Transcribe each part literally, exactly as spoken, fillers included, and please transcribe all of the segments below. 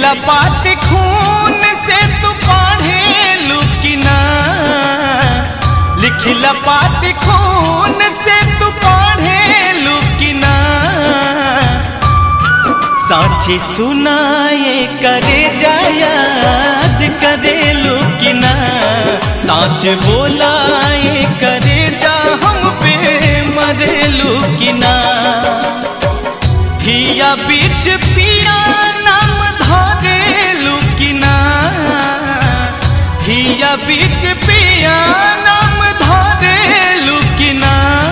लिखिला बात खून से तू पढ़े लुकिना, लिखिला बात खून से तू पढ़े लुकिना। साची सुनाए करे जा याद करे लुकिना, साच बोलाए करे जा हम पे मरे लुकिना। हिया बीच पिया नाम धरे लुकिना, हिया बीच पिया नाम धरे लुकिना।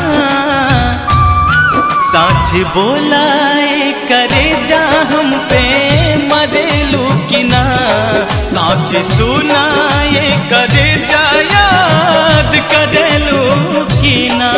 साच बोलाए करे जा हम पे मरे लुकिना, साच सुनाए करे जा याद करे लुकिना।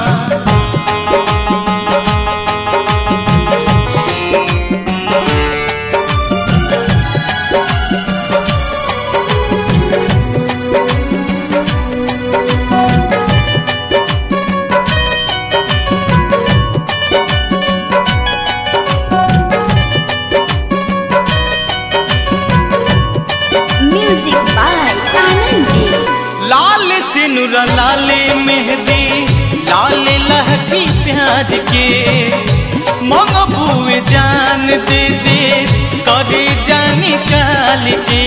लाल सिनुरा लाले मेहंदी लाल लहठी प्यार के, मंगबुए जान दे दे करे जानी काल के।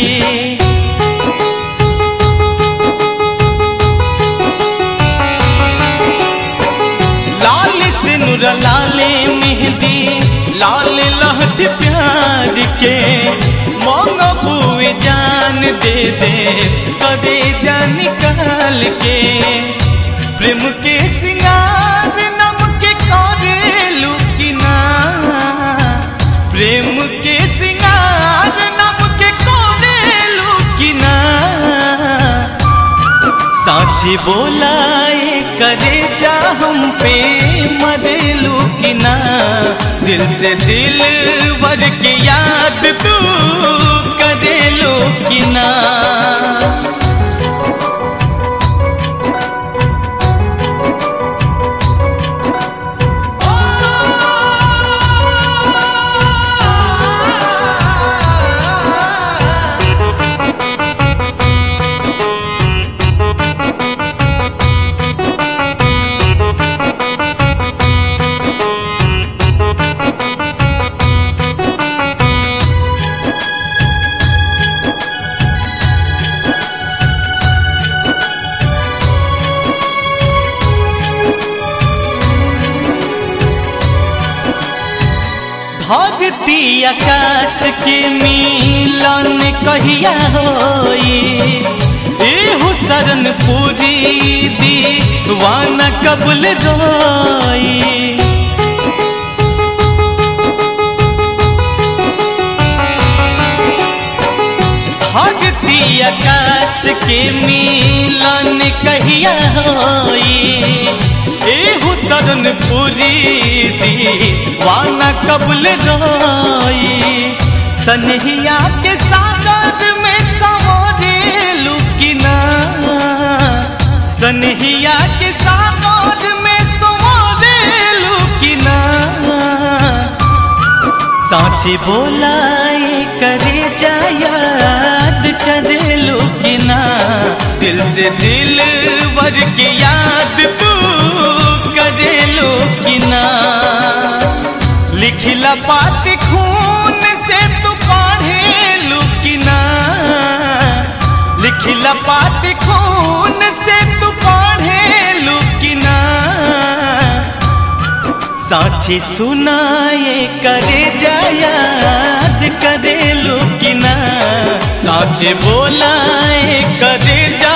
लाल सिनुरा लाले मेहंदी लाल लहठी प्यार के, मंगबुए जान दे दे करे जान निकाल के। प्रेम के सिंगार नम के करे लुकिना, प्रेम के सिंगार नम के करे लुकिना। साची बोलाए करे जा हम पे मरे लुकिना, दिल से दिल वर के याद तू करे लुकिना। धरती आकाश के मिलन कहिया होई, एहु शरण पूरी दीवाना कबूल रोई। धरती आकाश के मिलन कहिया होई, एहु शरण पूरी दीवाना कबूल रोई। सनहिया के सागर में संवरे लुकिना, सनहिया के सागर में संवरे लुकिना। साची बोलाए करे जा याद करे लुकिना, दिल से दिल वर के याद तू करे लुकिना। लिखिला बात खून से तू पढ़े लुकिना, लिखिला बात खून से तू पढ़े लुकिना। साची सुनाए करे जा याद करे लुकिना, साच बोलाए करे जा